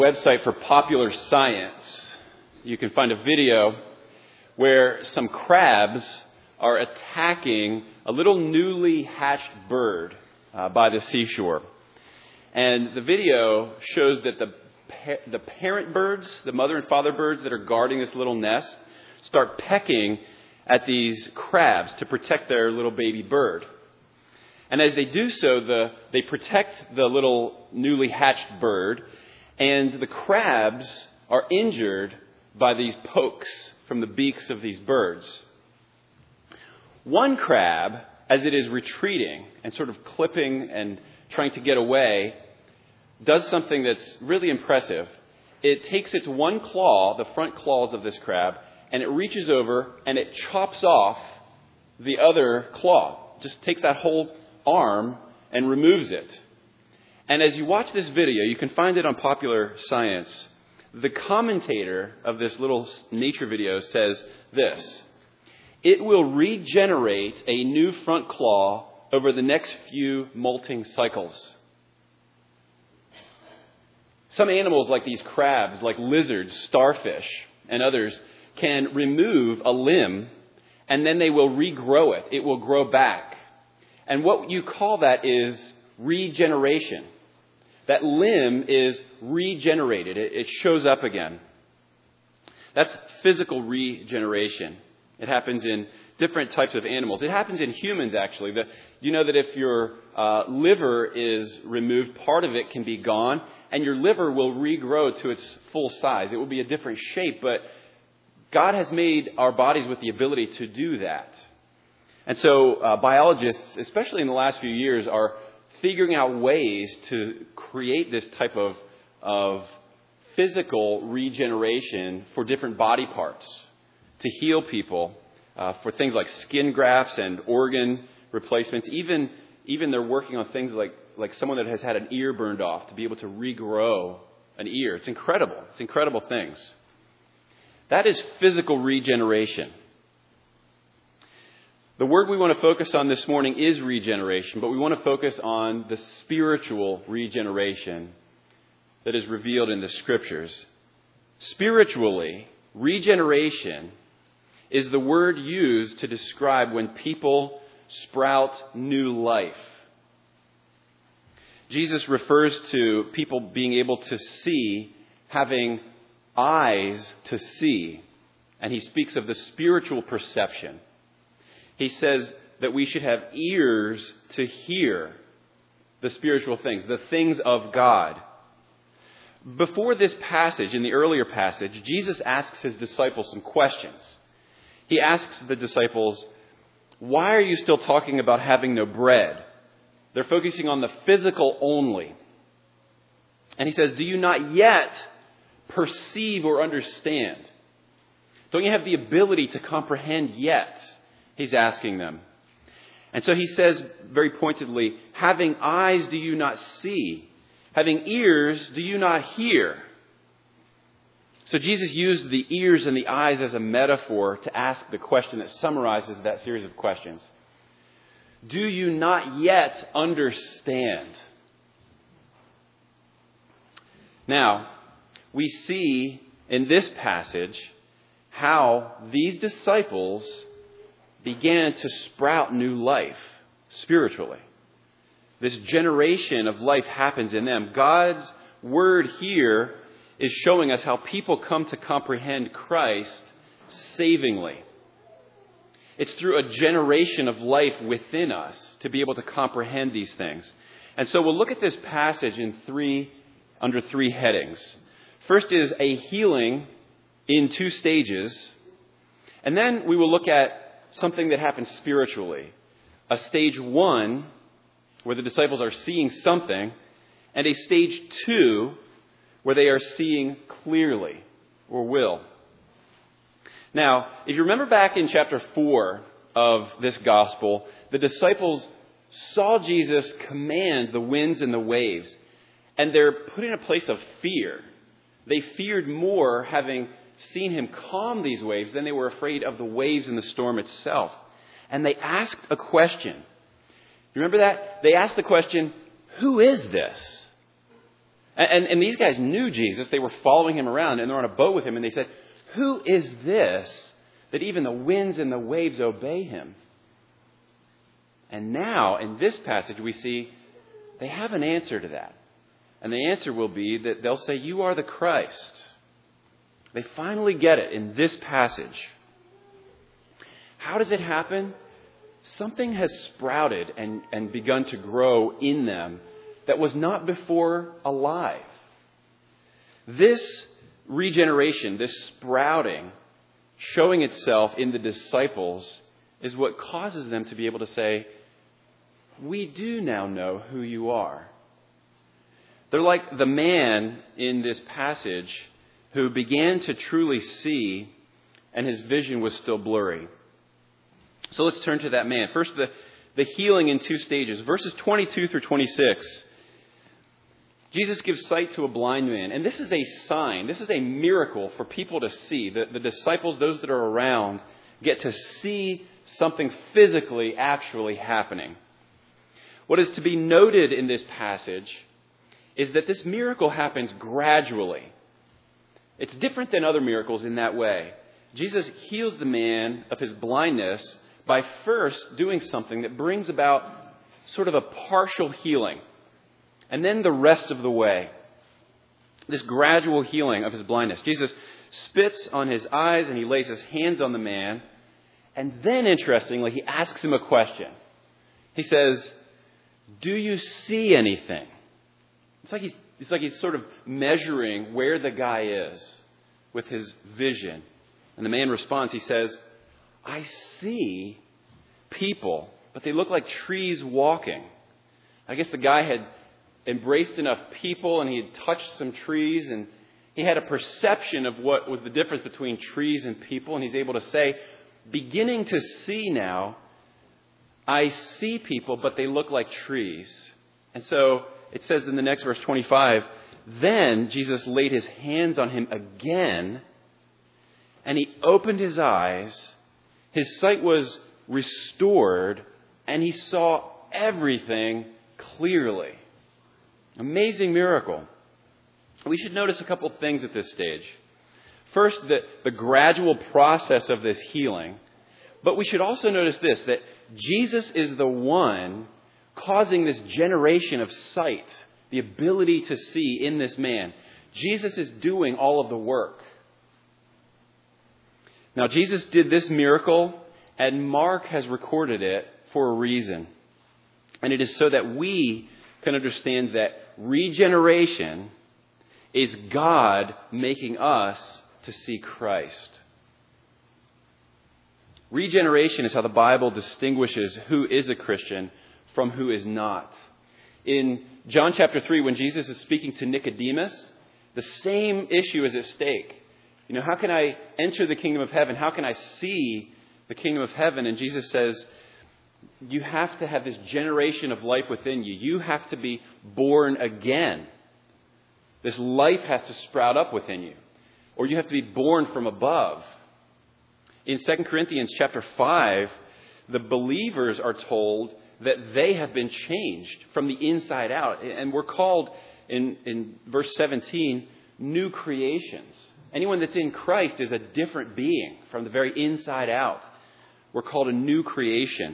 Website for Popular Science, you can find a video where some crabs are attacking a little newly hatched bird by the seashore. And the video shows that the parent birds, the mother and father birds that are guarding this little nest, start pecking at these crabs to protect their little baby bird. And as they do so, they protect the little newly hatched bird, and the crabs are injured by these pokes from the beaks of these birds. One crab, as it is retreating and sort of clipping and trying to get away, does something that's really impressive. It takes its one claw, the front claws of this crab, and it reaches over and it chops off the other claw. Just takes that whole arm and removes it. And as you watch this video, you can find it on Popular Science. The commentator of this little nature video says this: it will regenerate a new front claw over the next few molting cycles. Some animals like these crabs, like lizards, starfish, and others, can remove a limb and then they will regrow it. It will grow back. And what you call that is regeneration. That limb is regenerated. It shows up again. That's physical regeneration. It happens in different types of animals. It happens in humans, actually. You know that if your liver is removed, part of it can be gone, and your liver will regrow to its full size. It will be a different shape, but God has made our bodies with the ability to do that. And so biologists, especially in the last few years, are figuring out ways to create this type of physical regeneration for different body parts, to heal people, for things like skin grafts and organ replacements. Even they're working on things like someone that has had an ear burned off to be able to regrow an ear. It's incredible. It's incredible things. That is physical regeneration. The word we want to focus on this morning is regeneration, but we want to focus on the spiritual regeneration that is revealed in the Scriptures. Spiritually, regeneration is the word used to describe when people sprout new life. Jesus refers to people being able to see, having eyes to see, and he speaks of the spiritual perception. He says that we should have ears to hear the spiritual things, the things of God. Before this passage, in the earlier passage, Jesus asks his disciples some questions. He asks the disciples, why are you still talking about having no bread? They're focusing on the physical only. And he says, do you not yet perceive or understand? Don't you have the ability to comprehend yet? He's asking them. And so he says very pointedly, having eyes do you not see? Having ears do you not hear? So Jesus used the ears and the eyes as a metaphor to ask the question that summarizes that series of questions. Do you not yet understand? Now, we see in this passage how these disciples began to sprout new life spiritually. This generation of life happens in them. God's word here is showing us how people come to comprehend Christ savingly. It's through a generation of life within us to be able to comprehend these things. And so we'll look at this passage under three headings. First is a healing in two stages. And then we will look at something that happens spiritually. A stage one, where the disciples are seeing something, and a stage two, where they are seeing clearly, or will. Now, if you remember back in chapter 4 of this gospel, the disciples saw Jesus command the winds and the waves, and they're put in a place of fear. They feared more having seen him calm these waves than they were afraid of the waves and the storm itself. And they asked a question. You remember that? They asked the question, who is this? And these guys knew Jesus. They were following him around, and they're on a boat with him, and they said, "Who is this that even the winds and the waves obey him?" And now, in this passage, we see they have an answer to that. And the answer will be that they'll say, "You are the Christ." They finally get it in this passage. How does it happen? Something has sprouted and begun to grow in them that was not before alive. This regeneration, this sprouting, showing itself in the disciples is what causes them to be able to say, "We do now know who you are." They're like the man in this passage who began to truly see, and his vision was still blurry. So let's turn to that man. First, the healing in two stages. Verses 22 through 26. Jesus gives sight to a blind man. And this is a sign. This is a miracle for people to see. The disciples, those that are around, get to see something physically actually happening. What is to be noted in this passage is that this miracle happens gradually. It's different than other miracles in that way. Jesus heals the man of his blindness by first doing something that brings about sort of a partial healing. And then the rest of the way, this gradual healing of his blindness. Jesus spits on his eyes and he lays his hands on the man. And then, interestingly, he asks him a question. He says, "Do you see anything?" It's like he's sort of measuring where the guy is with his vision. And the man responds, he says, "I see people, but they look like trees walking." I guess the guy had embraced enough people and he had touched some trees and he had a perception of what was the difference between trees and people. And he's able to say, beginning to see now, "I see people, but they look like trees." And so it says in the next verse 25, then Jesus laid his hands on him again and he opened his eyes. His sight was restored and he saw everything clearly. Amazing miracle. We should notice a couple of things at this stage. First, the gradual process of this healing. But we should also notice this, that Jesus is the one causing this generation of sight, the ability to see in this man. Jesus is doing all of the work. Now, Jesus did this miracle, and Mark has recorded it for a reason. And it is so that we can understand that regeneration is God making us to see Christ. Regeneration is how the Bible distinguishes who is a Christian from who is not. In John chapter 3, when Jesus is speaking to Nicodemus, the same issue is at stake. You know, how can I enter the kingdom of heaven? How can I see the kingdom of heaven? And Jesus says, you have to have this generation of life within you. You have to be born again. This life has to sprout up within you. Or you have to be born from above. In 2 Corinthians chapter 5, the believers are told that they have been changed from the inside out. And we're called, in verse 17, new creations. Anyone that's in Christ is a different being from the very inside out. We're called a new creation.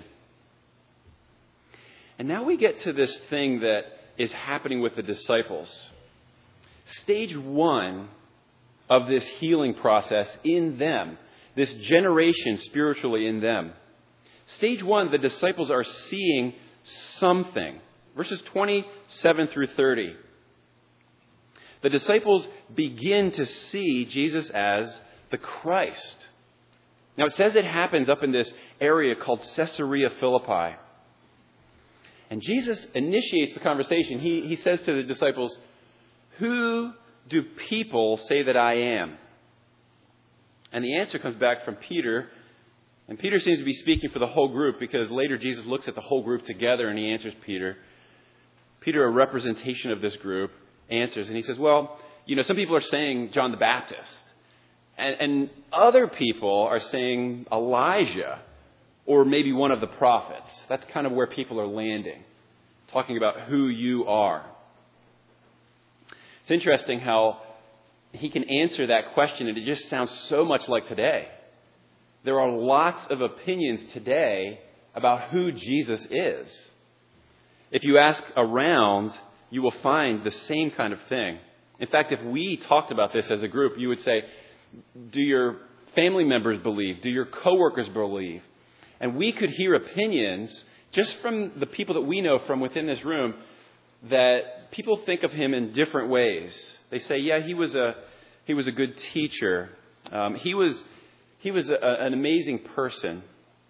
And now we get to this thing that is happening with the disciples. Stage one of this healing process in them, this generation spiritually in them. Stage one, the disciples are seeing something. Verses 27 through 30. The disciples begin to see Jesus as the Christ. Now it says it happens up in this area called Caesarea Philippi. And Jesus initiates the conversation. He says to the disciples, "Who do people say that I am?" And the answer comes back from Peter. And Peter seems to be speaking for the whole group because later Jesus looks at the whole group together and he answers Peter. Peter, a representation of this group, answers. And he says, well, you know, some people are saying John the Baptist. And other people are saying Elijah or maybe one of the prophets. That's kind of where people are landing, talking about who you are. It's interesting how he can answer that question, and it just sounds so much like today. There are lots of opinions today about who Jesus is. If you ask around, you will find the same kind of thing. In fact, if we talked about this as a group, you would say, do your family members believe? Do your coworkers believe? And we could hear opinions just from the people that we know from within this room that people think of him in different ways. They say, yeah, he was a good teacher. He was an amazing person.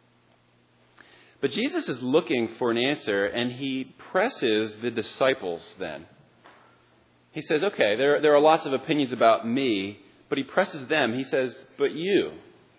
But Jesus is looking for an answer, and he presses the disciples then. He says, okay, there are lots of opinions about me, but he presses them. He says, but you.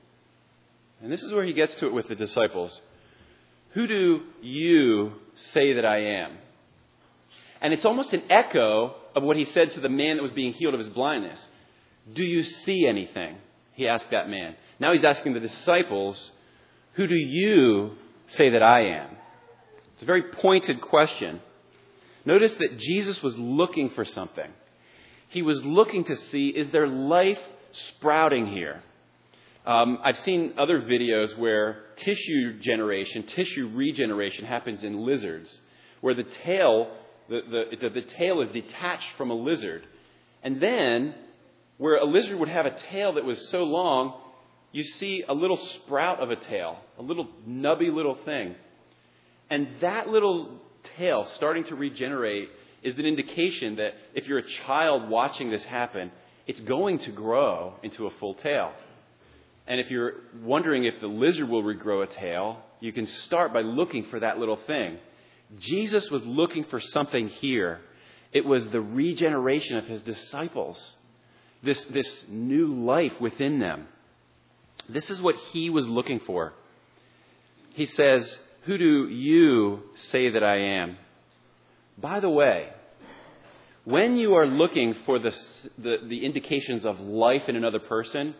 And this is where he gets to it with the disciples. Who do you say that I am? And it's almost an echo of what he said to the man that was being healed of his blindness. Do you see anything? He asked that man. Now he's asking the disciples, who do you say that I am? It's a very pointed question. Notice that Jesus was looking for something. He was looking to see, is there life sprouting here? I've seen other videos where tissue regeneration happens in lizards, where the tail is detached from a lizard. And then, where a lizard would have a tail that was so long, you see a little sprout of a tail, a little nubby little thing. And that little tail starting to regenerate is an indication that if you're a child watching this happen, it's going to grow into a full tail. And if you're wondering if the lizard will regrow a tail, you can start by looking for that little thing. Jesus was looking for something here. It was the regeneration of his disciples. This new life within them. This is what he was looking for. He says, who do you say that I am? By the way, when you are looking for the indications of life in another person,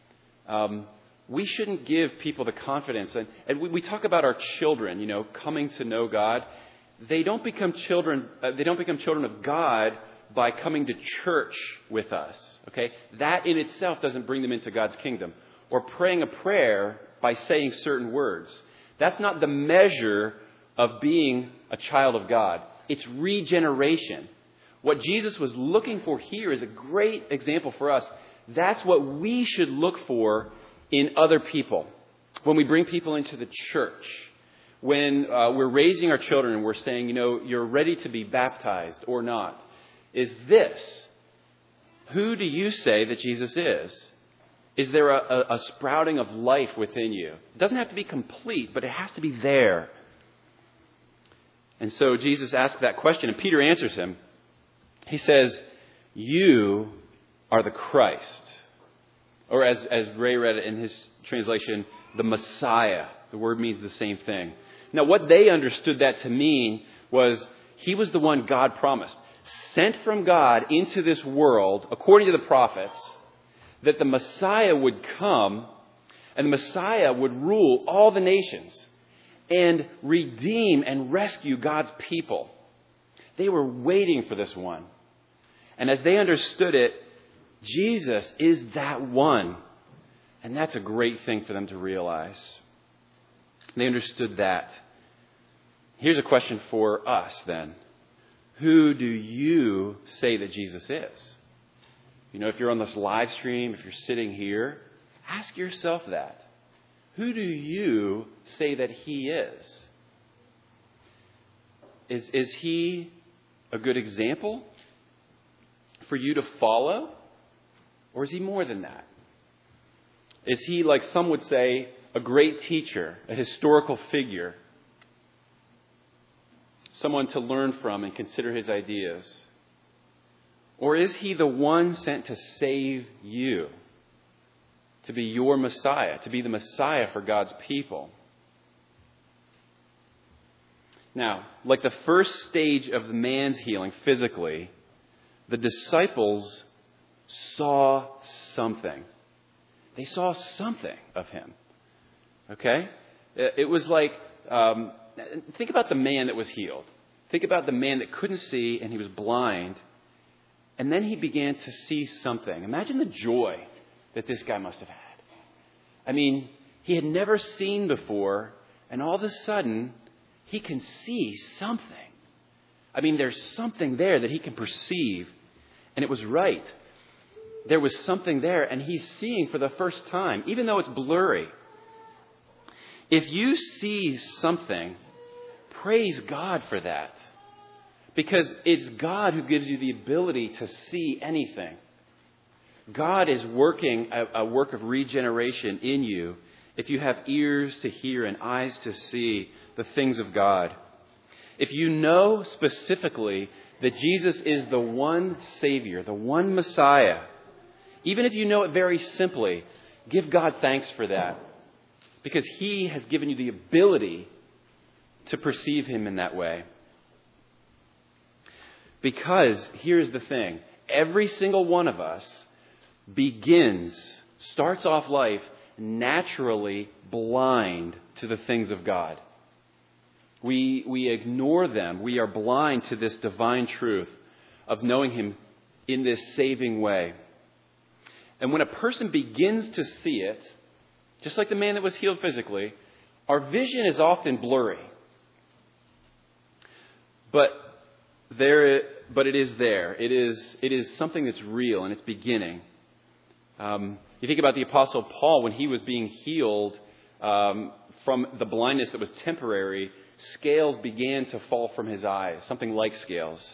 we shouldn't give people the confidence. And we talk about our children, coming to know God. They don't become children of God by coming to church with us. Okay? That in itself doesn't bring them into God's kingdom. Or praying a prayer by saying certain words. That's not the measure of being a child of God. It's regeneration. What Jesus was looking for here is a great example for us. That's what we should look for in other people. When we bring people into the church, when we're raising our children and we're saying, you're ready to be baptized or not, is this, who do you say that Jesus is? Is there a sprouting of life within you? It doesn't have to be complete, but it has to be there. And so Jesus asked that question, and Peter answers him. He says, you are the Christ. Or as Ray read it in his translation, the Messiah. The word means the same thing. Now, what they understood that to mean was he was the one God promised, sent from God into this world, according to the prophets, that the Messiah would come and the Messiah would rule all the nations and redeem and rescue God's people. They were waiting for this one. And as they understood it, Jesus is that one. And that's a great thing for them to realize. They understood that. Here's a question for us then. Who do you say that Jesus is? If you're on this live stream, if you're sitting here, ask yourself that. Who do you say that he is? Is he a good example for you to follow? Or is he more than that? Is he, like some would say, a great teacher, a historical figure, someone to learn from and consider his ideas? Or is he the one sent to save you, to be your Messiah, to be the Messiah for God's people? Now, like the first stage of the man's healing physically, the disciples saw something. They saw something of him. Okay? It was like, think about the man that was healed. Think about the man that couldn't see and he was blind. And then he began to see something. Imagine the joy that this guy must have had. I mean, he had never seen before, and all of a sudden, he can see something. I mean, there's something there that he can perceive. And it was right. There was something there, and he's seeing for the first time, even though it's blurry. If you see something, praise God for that. Because it's God who gives you the ability to see anything. God is working a work of regeneration in you if you have ears to hear and eyes to see the things of God. If you know specifically that Jesus is the one Savior, the one Messiah, even if you know it very simply, give God thanks for that. Because He has given you the ability to perceive Him in that way. Because here's the thing. Every single one of us starts off life naturally blind to the things of God. We ignore them. We are blind to this divine truth of knowing Him in this saving way. And when a person begins to see it, just like the man that was healed physically, our vision is often blurry. But it is there. It is something that's real, and it's beginning. You think about the Apostle Paul when he was being healed from the blindness that was temporary. Scales began to fall from his eyes, something like scales.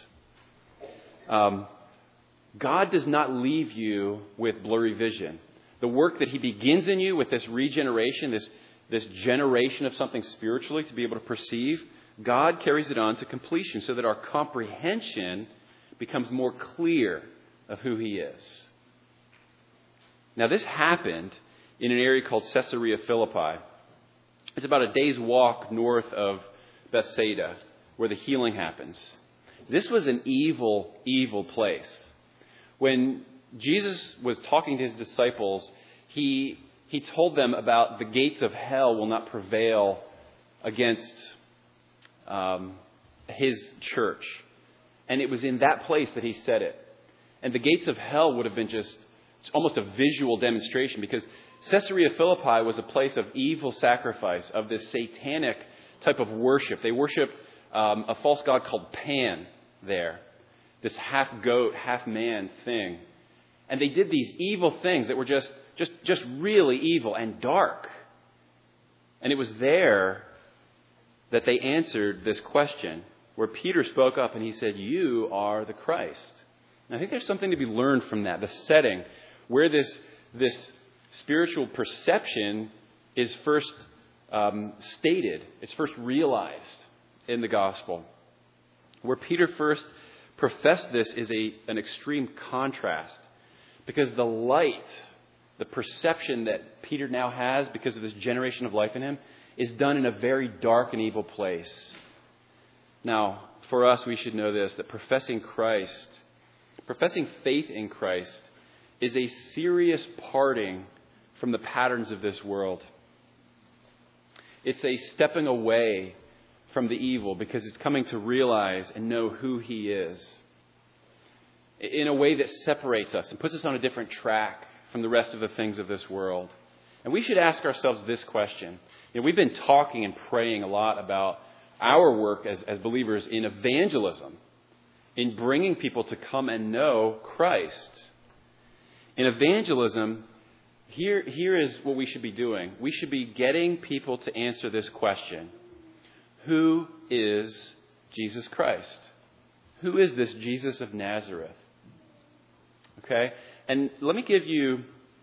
God does not leave you with blurry vision. The work that He begins in you with this regeneration, this generation of something spiritually to be able to perceive, God carries it on to completion so that our comprehension becomes more clear of who He is. Now, this happened in an area called Caesarea Philippi. It's about a day's walk north of Bethsaida, where the healing happens. This was an evil, evil place. When Jesus was talking to His disciples, He told them about the gates of hell will not prevail against His church. And it was in that place that He said it. And the gates of hell would have been just almost a visual demonstration, because Caesarea Philippi was a place of evil sacrifice, of this satanic type of worship. They worshiped a false god called Pan there, this half goat, half man thing. And they did these evil things that were just really evil and dark. And it was there that they answered this question, where Peter spoke up and he said, "You are the Christ." And I think there's something to be learned from that, the setting where this spiritual perception is first stated, it's first realized in the gospel. Where Peter first professed this is an extreme contrast, because the light, the perception that Peter now has because of this generation of life in him, is done in a very dark and evil place. Now, for us, we should know this, that professing faith in Christ is a serious parting from the patterns of this world. It's a stepping away from the evil, because it's coming to realize and know who He is in a way that separates us and puts us on a different track from the rest of the things of this world. And we should ask ourselves this question. We've been talking and praying a lot about our work as believers in evangelism, in bringing people to come and know Christ. In evangelism, here is what we should be doing. We should be getting people to answer this question: who is Jesus Christ? Who is this Jesus of Nazareth? Okay, and let me give you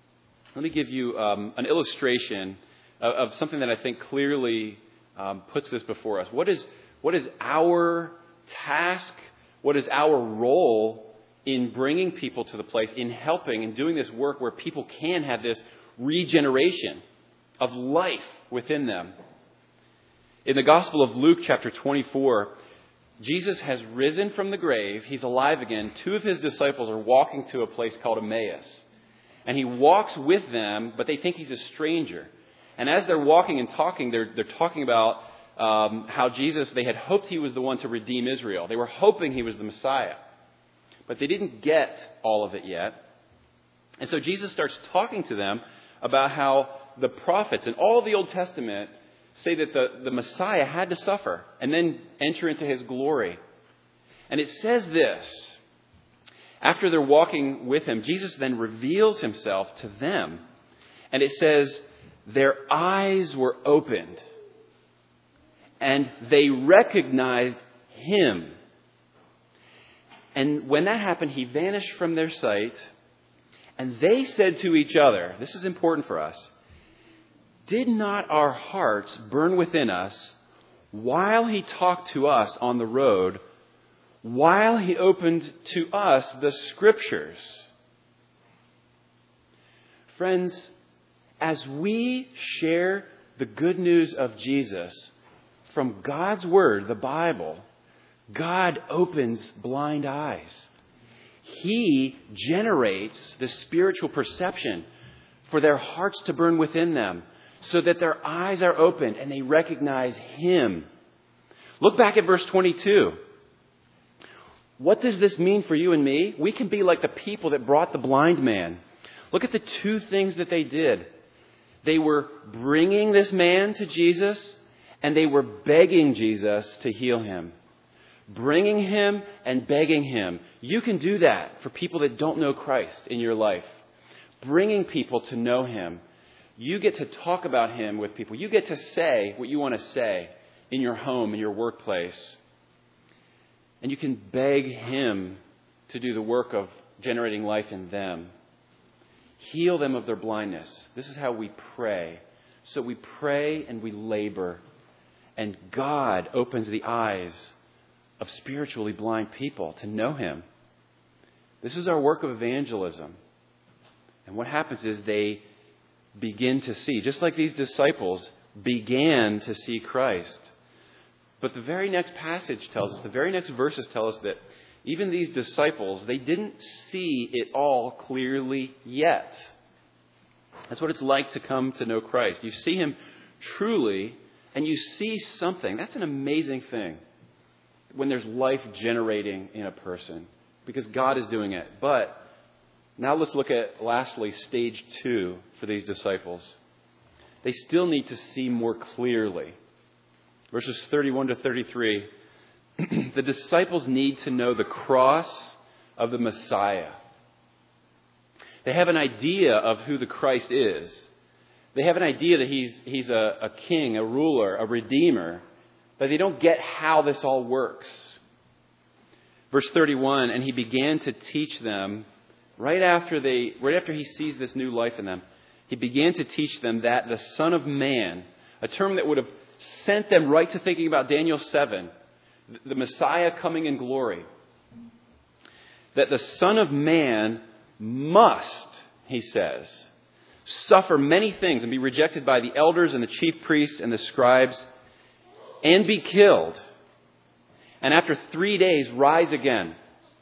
an illustration of something that I think clearly puts this before us. What is our task? What is our role in bringing people to the place, in helping and doing this work where people can have this regeneration of life within them? In the Gospel of Luke chapter 24, Jesus has risen from the grave. He's alive again. Two of His disciples are walking to a place called Emmaus. And He walks with them, but they think He's a stranger. And as they're walking and talking, they're talking about how Jesus, they had hoped He was the one to redeem Israel. They were hoping He was the Messiah. but they didn't get all of it yet. And so Jesus starts talking to them about how the prophets and all the Old Testament say that the Messiah had to suffer and then enter into his glory. And it says this: after they're walking with him, Jesus then reveals himself to them. And it says, their eyes were opened and they recognized him. And when that happened, he vanished from their sight. And they said to each other, this is important for us, did not our hearts burn within us while he talked to us on the road, while he opened to us the Scriptures? Friends, as we share the good news of Jesus from God's Word, the Bible, God opens blind eyes. He generates the spiritual perception for their hearts to burn within them so that their eyes are opened and they recognize him. Look back at verse 22. What does this mean for you and me? We can be like the people that brought the blind man. Look at the two things that they did. They were bringing this man to Jesus and they were begging Jesus to heal him. Bringing him and begging him. You can do that for people that don't know Christ in your life. Bringing people to know him. You get to talk about him with people. You get to say what you want to say in your home, in your workplace. And you can beg him to do the work of generating life in them. Heal them of their blindness. This is how we pray. So we pray and we labor. And God opens the eyes of spiritually blind people to know him. This is our work of evangelism. And what happens is they begin to see, just like these disciples began to see Christ. But the very next passage tells us, the very next verses tell us that even these disciples, they didn't see it all clearly yet. That's what it's like to come to know Christ. You see him truly, and you see something. That's an amazing thing when there's life generating in a person, because God is doing it. But now let's look at, lastly, stage 2 for these disciples. They still need to see more clearly. Verses 31 to 33, the disciples need to know the cross of the Messiah. They have an idea of who the Christ is. They have an idea that he's a king, a ruler, a redeemer, but they don't get how this all works. Verse 31, and he began to teach them right after he sees this new life in them. He began to teach them that the Son of Man, a term that would have sent them right to thinking about Daniel 7, the Messiah coming in glory, that the Son of Man must, he says, suffer many things and be rejected by the elders and the chief priests and the scribes and be killed, and after 3 days rise again.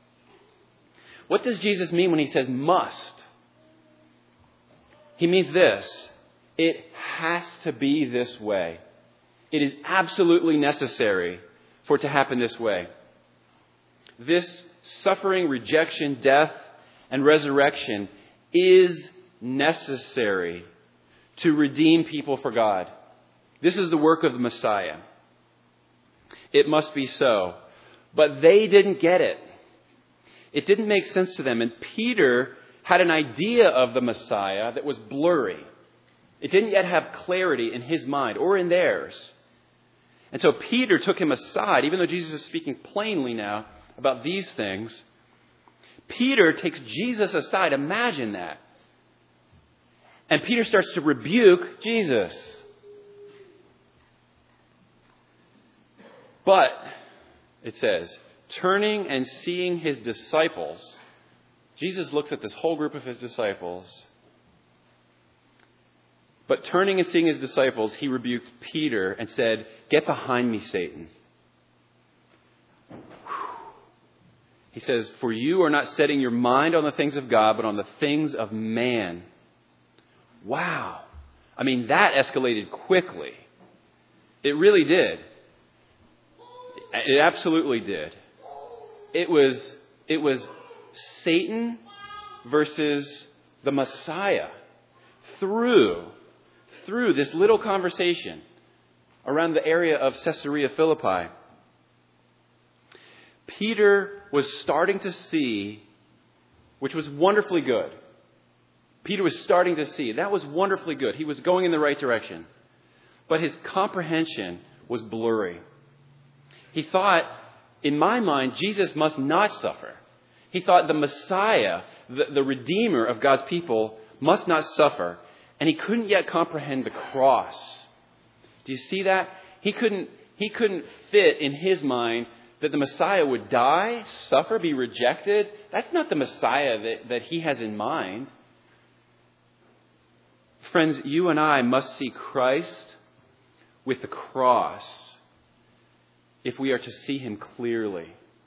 What does Jesus mean when he says must? He means this: it has to be this way. It is absolutely necessary for it to happen this way. This suffering, rejection, death, and resurrection is necessary to redeem people for God. This is the work of the Messiah. It must be so. But they didn't get it. It didn't make sense to them. And Peter had an idea of the Messiah that was blurry. It didn't yet have clarity in his mind or in theirs. And so Peter took him aside, even though Jesus is speaking plainly now about these things. Peter takes Jesus aside. Imagine that. And Peter starts to rebuke Jesus. But, it says, turning and seeing his disciples, Jesus looks at this whole group of his disciples. But turning and seeing his disciples, he rebuked Peter and said, "Get behind me, Satan." He says, "For you are not setting your mind on the things of God, but on the things of man." Wow. I mean, that escalated quickly. It really did. It absolutely did. It was Satan versus the Messiah through this little conversation around the area of Caesarea Philippi. Peter was starting to see, which was wonderfully good. Peter was starting to see. That was wonderfully good. He was going in the right direction. But his comprehension was blurry. He thought, in my mind, Jesus must not suffer. He thought the Messiah, the Redeemer of God's people, must not suffer. And he couldn't yet comprehend the cross. Do you see that? He couldn't fit in his mind that the Messiah would die, suffer, be rejected. That's not the Messiah that he has in mind. Friends, you and I must see Christ with the cross if we are to see him clearly.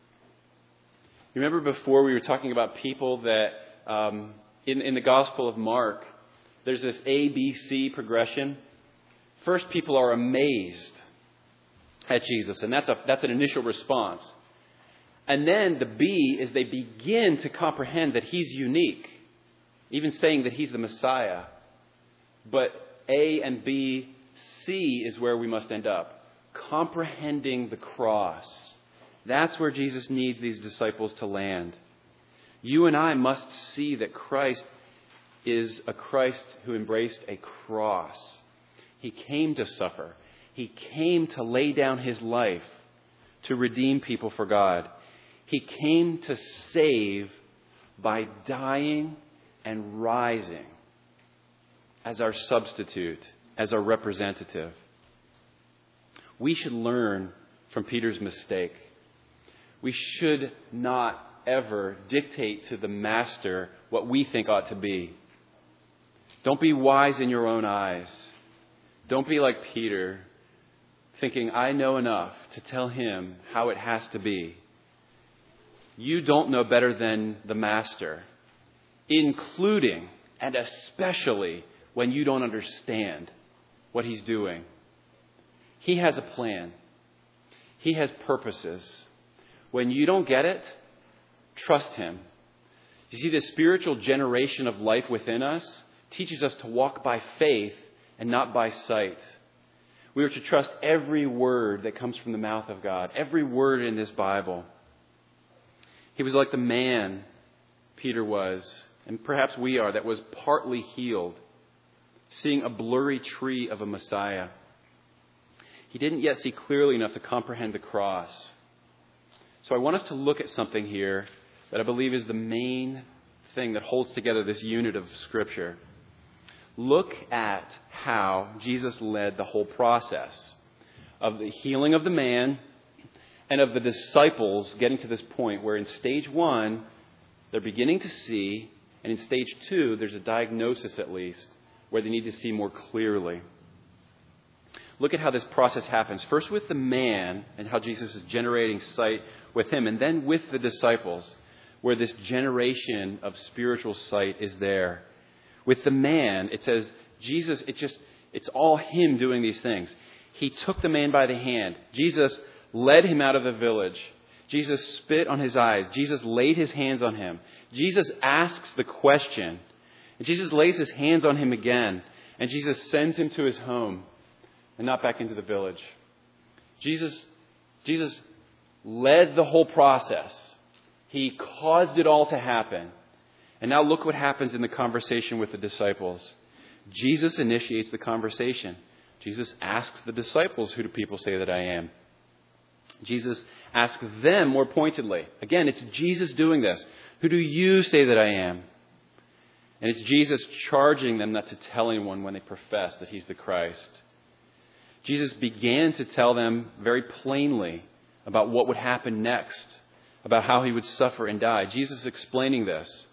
You remember before we were talking about people that in the Gospel of Mark, there's this ABC progression. First, people are amazed at Jesus, and that's an initial response. And then the B is they begin to comprehend that he's unique, even saying that he's the Messiah. But A and B, C is where we must end up. Comprehending the cross. That's where Jesus needs these disciples to land. You and I must see that Christ is a Christ who embraced a cross. He came to suffer. He came to lay down his life to redeem people for God. He came to save by dying and rising as our substitute, as our representative. We should learn from Peter's mistake. We should not ever dictate to the master what we think ought to be. Don't be wise in your own eyes. Don't be like Peter, thinking, I know enough to tell him how it has to be. You don't know better than the master, including and especially when you don't understand what he's doing. He has a plan. He has purposes. When you don't get it, trust him. You see, the spiritual generation of life within us teaches us to walk by faith and not by sight. We are to trust every word that comes from the mouth of God, every word in this Bible. He was like the man, Peter was, and perhaps we are, that was partly healed, seeing a blurry tree of a Messiah. He didn't yet see clearly enough to comprehend the cross. So I want us to look at something here that I believe is the main thing that holds together this unit of Scripture. Look at how Jesus led the whole process of the healing of the man and of the disciples getting to this point where in stage 1, they're beginning to see, and in stage 2, there's a diagnosis at least, where they need to see more clearly. Look at how this process happens. First with the man and how Jesus is generating sight with him, and then with the disciples, where this generation of spiritual sight is there. With the man, it says Jesus, it's all him doing these things. He took the man by the hand. Jesus led him out of the village. Jesus spit on his eyes. Jesus laid his hands on him. Jesus asks the question. And Jesus lays his hands on him again. And Jesus sends him to his home and not back into the village. Jesus led the whole process. He caused it all to happen. And now look what happens in the conversation with the disciples. Jesus initiates the conversation. Jesus asks the disciples, who do people say that I am? Jesus asks them more pointedly. Again, it's Jesus doing this. Who do you say that I am? And it's Jesus charging them not to tell anyone when they profess that he's the Christ. Jesus began to tell them very plainly about what would happen next, about how he would suffer and die. Jesus is explaining this.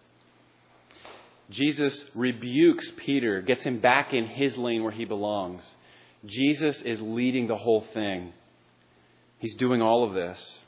Jesus rebukes Peter, gets him back in his lane where he belongs. Jesus is leading the whole thing. He's doing all of this.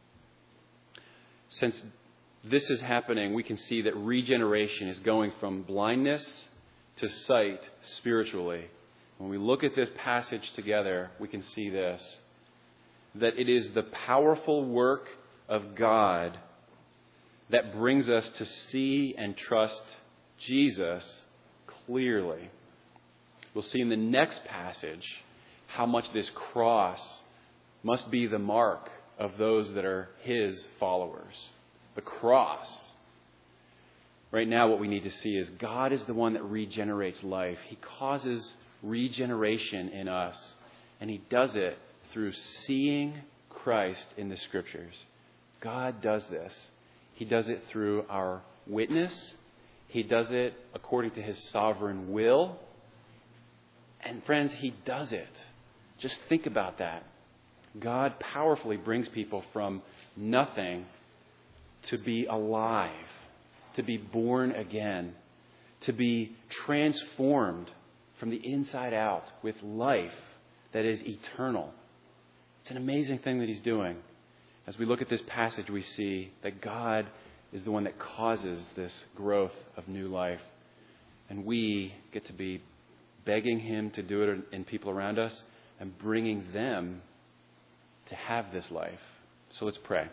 Since this is happening, we can see that regeneration is going from blindness to sight spiritually. When we look at this passage together, we can see this, that it is the powerful work of God that brings us to see and trust Jesus clearly. We'll see in the next passage how much this cross must be the mark of those that are his followers. The cross. Right now, what we need to see is God is the one that regenerates life. He causes regeneration in us, and he does it through seeing Christ in the Scriptures. God does this. He does it through our witness. He does it according to his sovereign will. And friends, he does it. Just think about that. God powerfully brings people from nothing to be alive, to be born again, to be transformed from the inside out with life that is eternal. It's an amazing thing that he's doing. As we look at this passage, we see that God is the one that causes this growth of new life. And we get to be begging him to do it in people around us and bringing them to have this life. So let's pray.